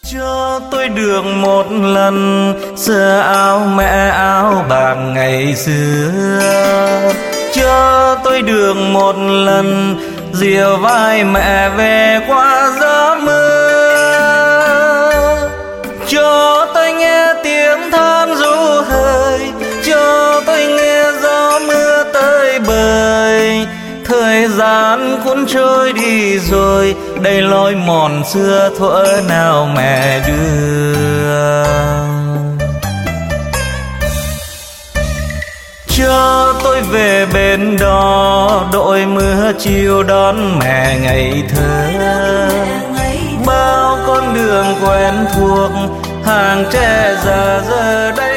Cho tôi được một lần sờ áo mẹ áo bạc ngày xưa, cho tôi được một lần dìu vai mẹ về qua gió mưa, cho tôi nghe tiếng than ru hơi, cho tôi nghe gió mưa tới bời. Thời gian cuốn trôi đi rồi, đây lối mòn xưa thuở nào mẹ đưa. Cho tôi về bên đó, đội mưa chiều đón mẹ ngày thơ. Bao con đường quen thuộc, hàng tre già giờ đây